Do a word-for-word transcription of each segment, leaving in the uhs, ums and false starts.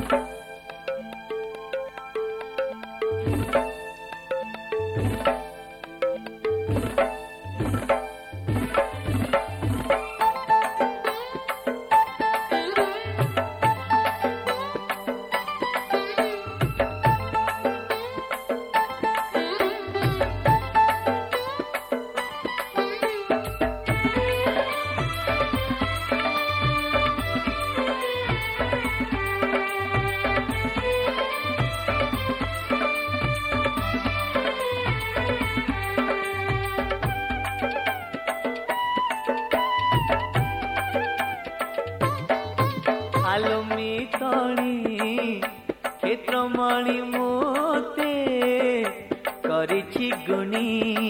क्षेत्रमणि मोते करिछि गुणी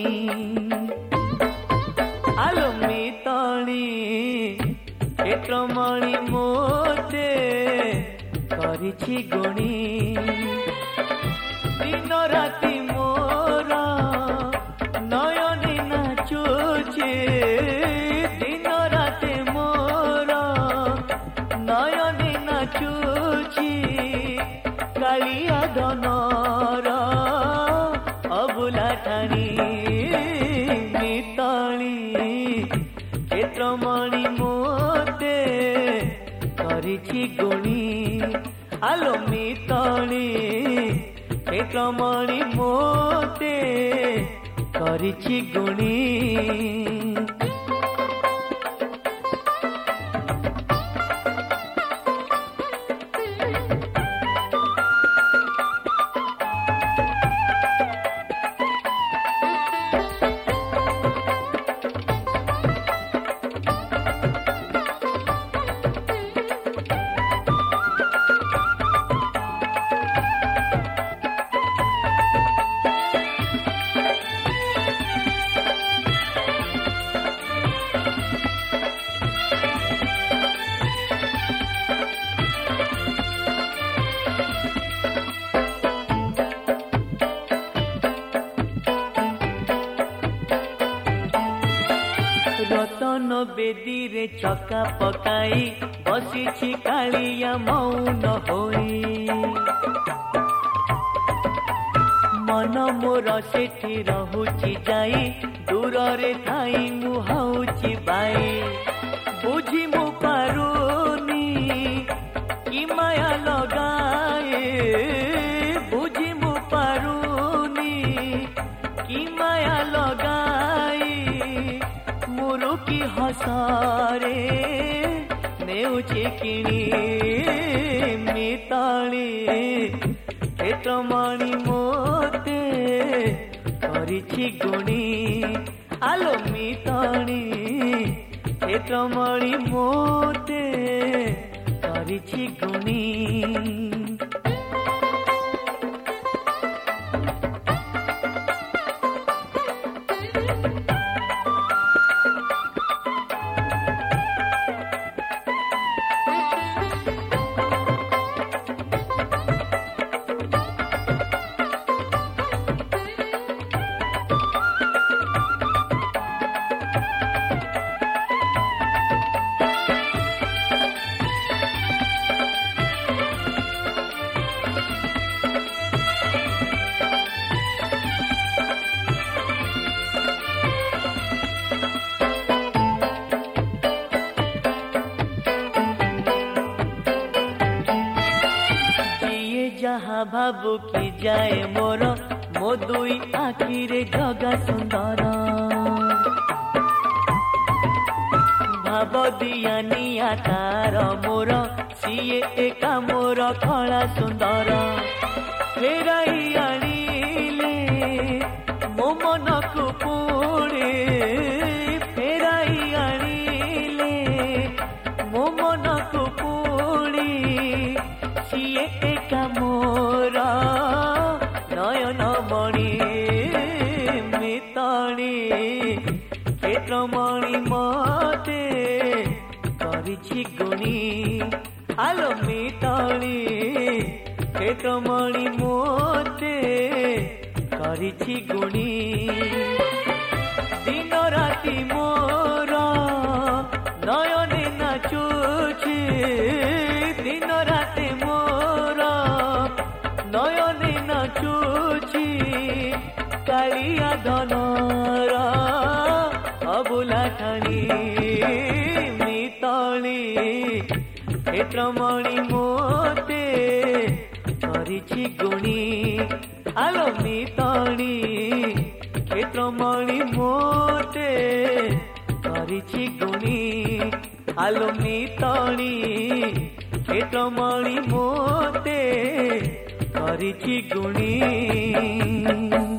आलो मितणी क्षेत्रमणि मोते करिछि गुणी दिन राति मोर नयने नाचुछि दिन राति मोर नयने नाचुछि कालिया धनर अबुला ठाणी मितणी क्षेत्रमणि मोते करिछि गुणी आलो मितणी क्षेत्रमणि मोते करिछि गुणी रतन बेदी रे चका पकाई बसी कालिया मौन होई मन मोर सेठी रहुची जाई दूर रे थाई मुहाउची बाई बुझी मु पारुनी कि माया लगाए बुझी मु पारुनी कि माया लगाई मुरुकी हसारे नेउची किणी मिताली क्षेत्रमणि मोते करिछि गुणी आलो मिताली क्षेत्रमणि मोते करिछि गुणी जहाँ भाबू की जाए मोर मो दुई आखिरे जगा सुंदर भाव दिया निया तार मोर सीए एका मोर खला सुंदर फेराई आनिले मो मन को पुणे फेराई आनिले मो मन को पुणे सीए एका मोर नयन मणि मितणी क्षेत्रमणि मोते करिछि गुणी आलो मितणी क्षेत्रमणि मोते करिछि गुणी दिन राति मोर नयने नाचुछि दिन राति मोर धनर अबुला ठानी मितली क्षेत्रमणि मोते करिछि गुणी आलो मितली क्षेत्रमणि मोते करिछि गुणी आलो मितली क्षेत्रमणि मोते करिछि गुणी।